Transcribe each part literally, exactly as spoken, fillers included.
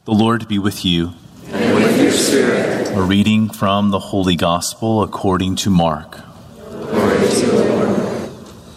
The Lord be with you. And with your spirit. A reading from the Holy Gospel according to Mark. Glory to you, Lord.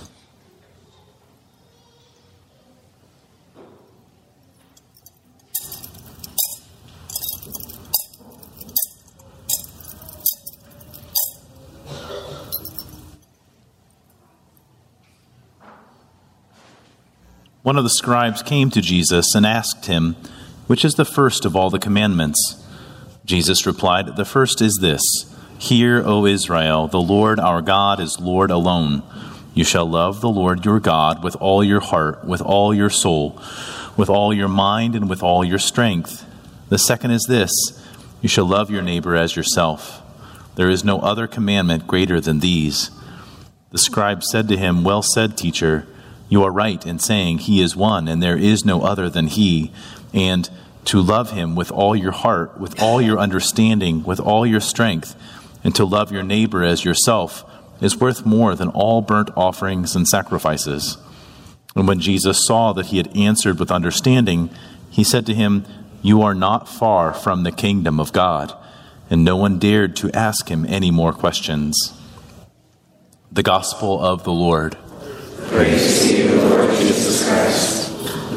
One of the scribes came to Jesus and asked him, "Which is the first of all the commandments?" Jesus replied, "The first is this: Hear, O Israel, the Lord our God is Lord alone. You shall love the Lord your God with all your heart, with all your soul, with all your mind, and with all your strength. The second is this: You shall love your neighbor as yourself. There is no other commandment greater than these." The scribe said to him, "Well said, teacher. You are right in saying he is one, and there is no other than he, and to love him with all your heart, with all your understanding, with all your strength, and to love your neighbor as yourself is worth more than all burnt offerings and sacrifices." And when Jesus saw that he had answered with understanding, he said to him, "You are not far from the kingdom of God." And no one dared to ask him any more questions. The Gospel of the Lord. Praise to you, Lord Jesus Christ.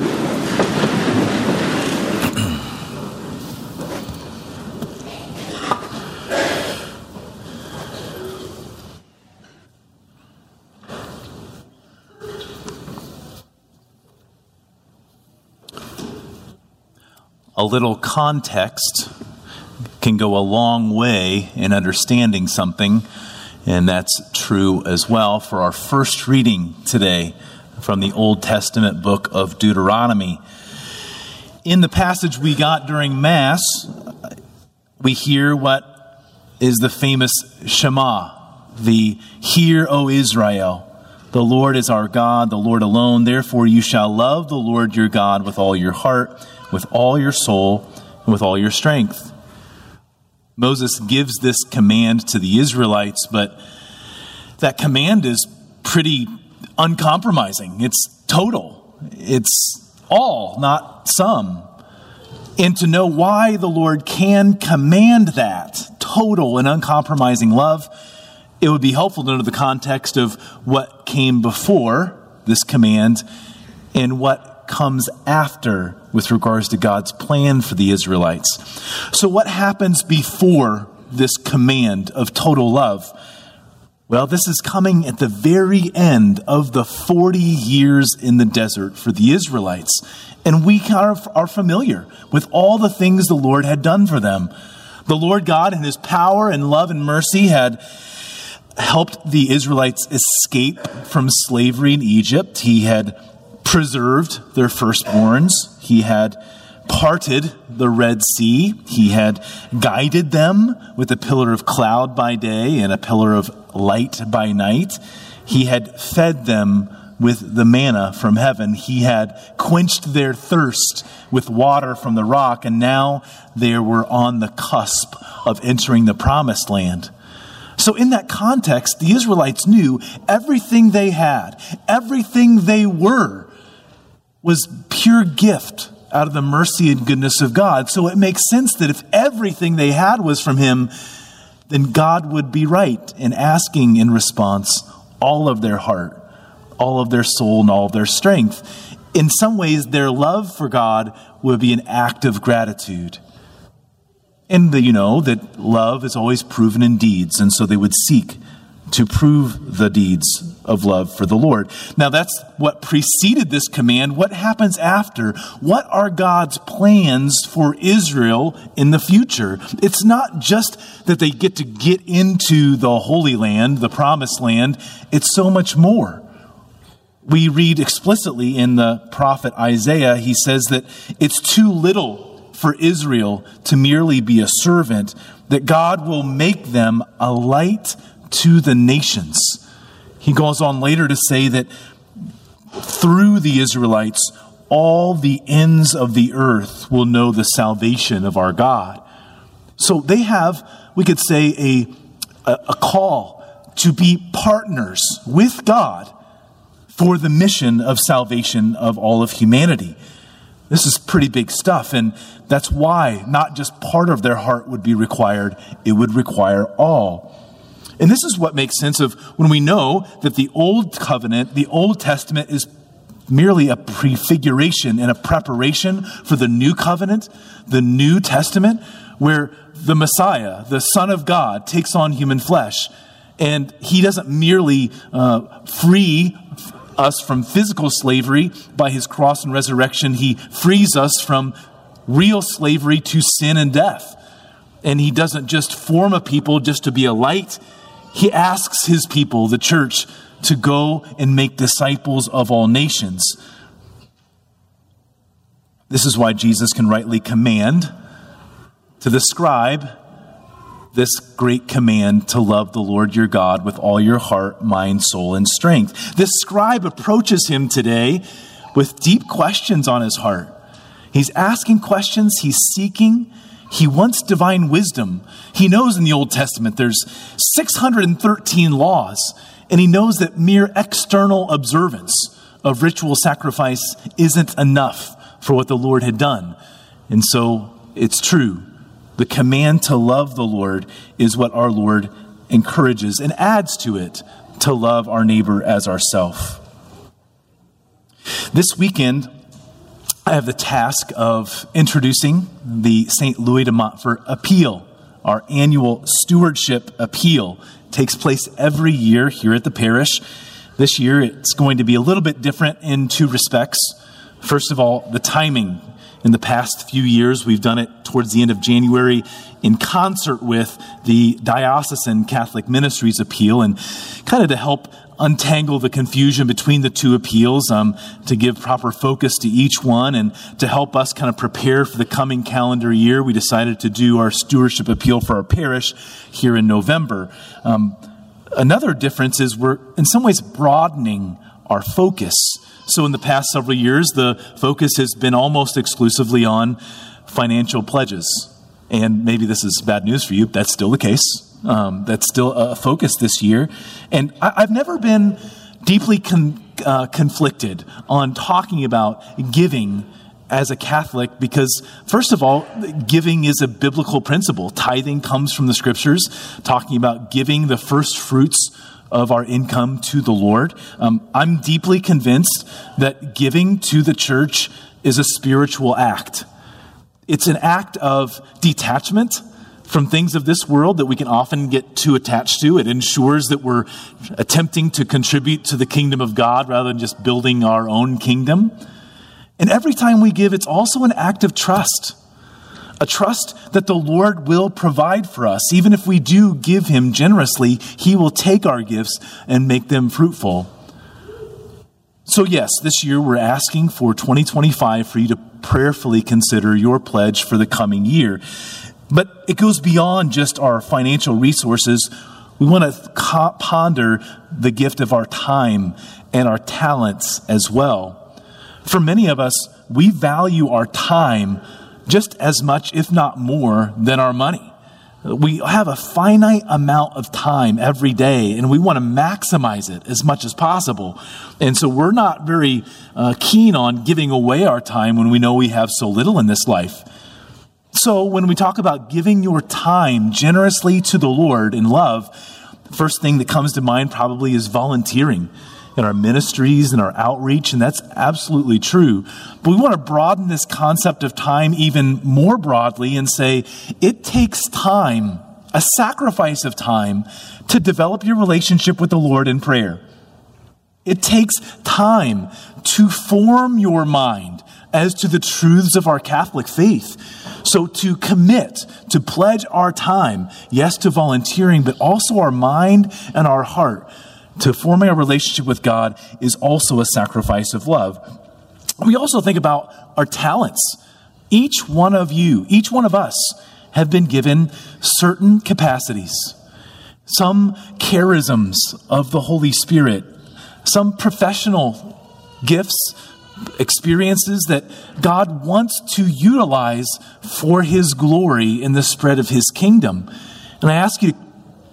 A little context can go a long way in understanding something, and that's true as well for our first reading today from the Old Testament book of Deuteronomy. In the passage we got during Mass, we hear what is the famous Shema, the "Hear, O Israel, the Lord is our God, the Lord alone. Therefore you shall love the Lord your God with all your heart, with all your soul, and with all your strength." Moses gives this command to the Israelites, but that command is pretty uncompromising. It's total. It's all, not some. And to know why the Lord can command that total and uncompromising love, it would be helpful to know the context of what came before this command and what comes after with regards to God's plan for the Israelites. So what happens before this command of total love? Well, this is coming at the very end of the forty years in the desert for the Israelites. And we are, are familiar with all the things the Lord had done for them. The Lord God in his power and love and mercy had helped the Israelites escape from slavery in Egypt. He had preserved their firstborns. He had parted the Red Sea. He had guided them with a pillar of cloud by day and a pillar of light by night. He had fed them with the manna from heaven. He had quenched their thirst with water from the rock, and now they were on the cusp of entering the promised land. So in that context, the Israelites knew everything they had, everything they were, was pure gift out of the mercy and goodness of God. So it makes sense that if everything they had was from him, then God would be right in asking in response all of their heart, all of their soul, and all of their strength. In some ways, their love for God would be an act of gratitude. And the, you know that love is always proven in deeds, and so they would seek to prove the deeds of love for the Lord. Now that's what preceded this command. What happens after? What are God's plans for Israel in the future? It's not just that they get to get into the Holy Land, the Promised Land. It's so much more. We read explicitly in the prophet Isaiah, he says that it's too little for Israel to merely be a servant, that God will make them a light to the nations. He goes on later to say that through the Israelites, all the ends of the earth will know the salvation of our God. So they have, we could say, a, a call to be partners with God for the mission of salvation of all of humanity. This is pretty big stuff, and that's why not just part of their heart would be required, it would require all. And this is what makes sense of when we know that the Old Covenant, the Old Testament, is merely a prefiguration and a preparation for the New Covenant, the New Testament, where the Messiah, the Son of God, takes on human flesh. And he doesn't merely uh, free us from physical slavery by his cross and resurrection. He frees us from real slavery to sin and death. And he doesn't just form a people just to be a light. He asks his people, the church, to go and make disciples of all nations. This is why Jesus can rightly command to the scribe this great command to love the Lord your God with all your heart, mind, soul, and strength. This scribe approaches him today with deep questions on his heart. He's asking questions, he's seeking, he wants divine wisdom. He knows in the Old Testament there's six hundred thirteen laws, and he knows that mere external observance of ritual sacrifice isn't enough for what the Lord had done. And so it's true. The command to love the Lord is what our Lord encourages and adds to it, to love our neighbor as ourself. This weekend, I have the task of introducing the Saint Louis de Montfort Appeal. Our annual stewardship appeal takes place every year here at the parish. This year, it's going to be a little bit different in two respects. First of all, the timing. In the past few years, we've done it towards the end of January in concert with the Diocesan Catholic Ministries Appeal, and kind of to help untangle the confusion between the two appeals, um, to give proper focus to each one, and to help us kind of prepare for the coming calendar year, we decided to do our stewardship appeal for our parish here in November. Um, another difference is we're in some ways broadening our focus. So in the past several years, the focus has been almost exclusively on financial pledges. And maybe this is bad news for you. That's still the case. Um, that's still a focus this year. And I, I've never been deeply con, uh, conflicted on talking about giving as a Catholic because, first of all, giving is a biblical principle. Tithing comes from the scriptures, talking about giving the first fruits of our income to the Lord. Um, I'm deeply convinced that giving to the church is a spiritual act. It's an act of detachment from things of this world that we can often get too attached to. It ensures that we're attempting to contribute to the kingdom of God rather than just building our own kingdom. And every time we give, it's also an act of trust. A trust that the Lord will provide for us. Even if we do give him generously, he will take our gifts and make them fruitful. So yes, this year we're asking for twenty twenty-five for you to prayerfully consider your pledge for the coming year. But it goes beyond just our financial resources. We want to ponder the gift of our time and our talents as well. For many of us, we value our time just as much, if not more, than our money. We have a finite amount of time every day, and we want to maximize it as much as possible. And so we're not very uh, keen on giving away our time when we know we have so little in this life. So when we talk about giving your time generously to the Lord in love, the first thing that comes to mind probably is volunteering in our ministries and our outreach, and that's absolutely true. But we want to broaden this concept of time even more broadly and say it takes time, a sacrifice of time, to develop your relationship with the Lord in prayer. It takes time to form your mind as to the truths of our Catholic faith. So to commit, to pledge our time, yes, to volunteering, but also our mind and our heart, to forming a relationship with God is also a sacrifice of love. We also think about our talents. Each one of you, each one of us have been given certain capacities, some charisms of the Holy Spirit, some professional gifts, experiences that God wants to utilize for his glory in the spread of his kingdom. And I ask you to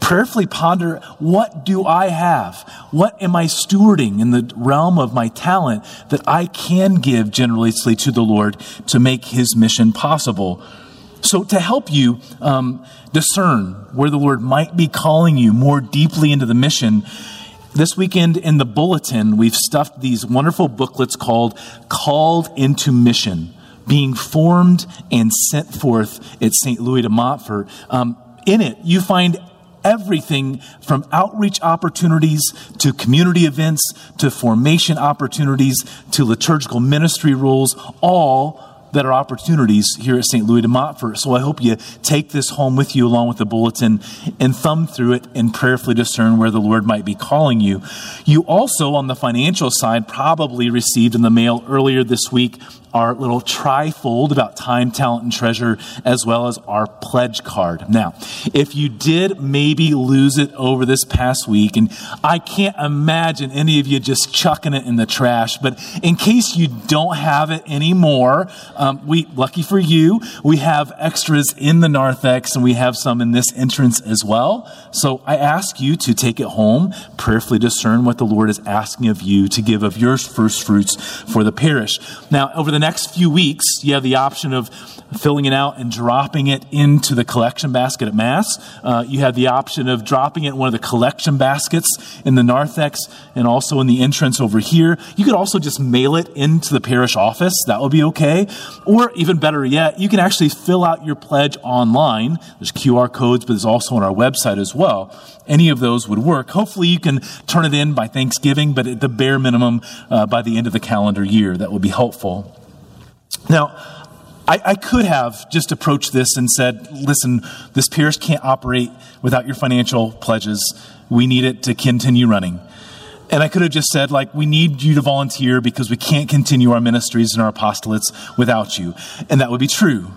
prayerfully ponder, what do I have? What am I stewarding in the realm of my talent that I can give generously to the Lord to make his mission possible? So to help you um, discern where the Lord might be calling you more deeply into the mission, this weekend in the bulletin, we've stuffed these wonderful booklets called Called into Mission, being formed and sent forth at Saint Louis de Montfort. Um, in it, you find everything from outreach opportunities to community events to formation opportunities to liturgical ministry roles, all that are opportunities here at Saint Louis de Montfort. So I hope you take this home with you along with the bulletin and thumb through it and prayerfully discern where the Lord might be calling you. You also, on the financial side, probably received in the mail earlier this week our little trifold about time, talent, and treasure, as well as our pledge card. Now, if you did maybe lose it over this past week, and I can't imagine any of you just chucking it in the trash, but in case you don't have it anymore, um, we, lucky for you, we have extras in the narthex, and we have some in this entrance as well. So I ask you to take it home, prayerfully discern what the Lord is asking of you to give of your first fruits for the parish. Now, over the next few weeks, you have the option of filling it out and dropping it into the collection basket at Mass. Uh, you have the option of dropping it in one of the collection baskets in the narthex and also in the entrance over here. You could also just mail it into the parish office. That would be okay. Or even better yet, you can actually fill out your pledge online. There's Q R codes, but there's also on our website as well. Any of those would work. Hopefully you can turn it in by Thanksgiving, but at the bare minimum, uh, by the end of the calendar year, that would be helpful. Now, I, I could have just approached this and said, listen, this parish can't operate without your financial pledges. We need it to continue running. And I could have just said, like, we need you to volunteer because we can't continue our ministries and our apostolates without you. And that would be true.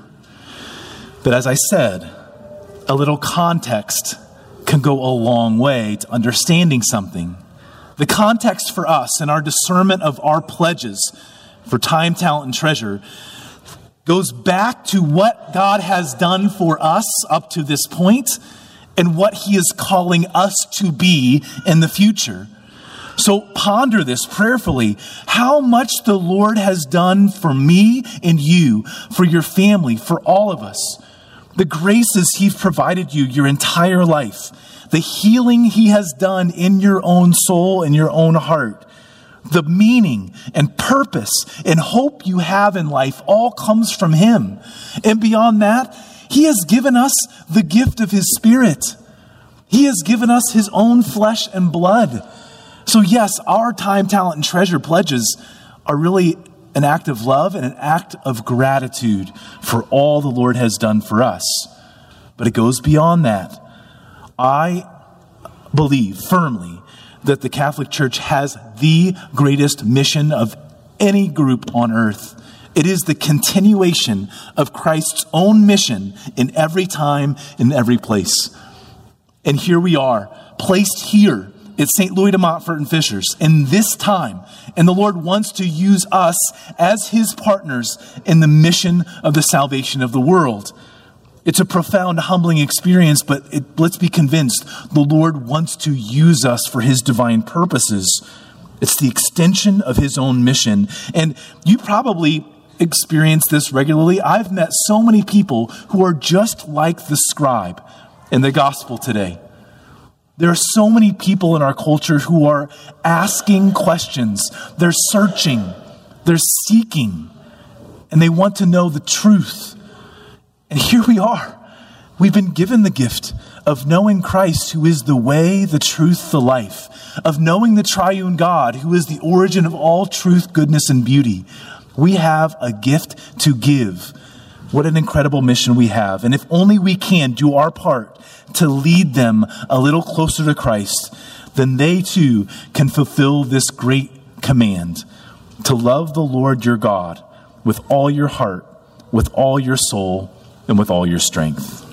But as I said, a little context can go a long way to understanding something. The context for us and our discernment of our pledges for time, talent, and treasure goes back to what God has done for us up to this point and what he is calling us to be in the future. So ponder this prayerfully, how much the Lord has done for me and you, for your family, for all of us. The graces he's provided you your entire life, the healing he has done in your own soul and your own heart. The meaning and purpose and hope you have in life all comes from him. And beyond that, he has given us the gift of his Spirit. He has given us his own flesh and blood. So yes, our time, talent, and treasure pledges are really an act of love and an act of gratitude for all the Lord has done for us. But it goes beyond that. I believe firmly that the Catholic Church has the greatest mission of any group on earth. It is the continuation of Christ's own mission in every time, in every place. And here we are, placed here at Saint Louis de Montfort and Fishers in this time. And the Lord wants to use us as his partners in the mission of the salvation of the world. It's a profound, humbling experience, but it, let's be convinced the Lord wants to use us for his divine purposes. It's the extension of his own mission. And you probably experience this regularly. I've met so many people who are just like the scribe in the gospel today. There are so many people in our culture who are asking questions. They're searching. They're seeking. And they want to know the truth. And here we are. We've been given the gift of knowing Christ, who is the way, the truth, the life. Of knowing the triune God, who is the origin of all truth, goodness, and beauty. We have a gift to give. What an incredible mission we have. And if only we can do our part to lead them a little closer to Christ, then they too can fulfill this great command to love the Lord your God with all your heart, with all your soul, and with all your strength.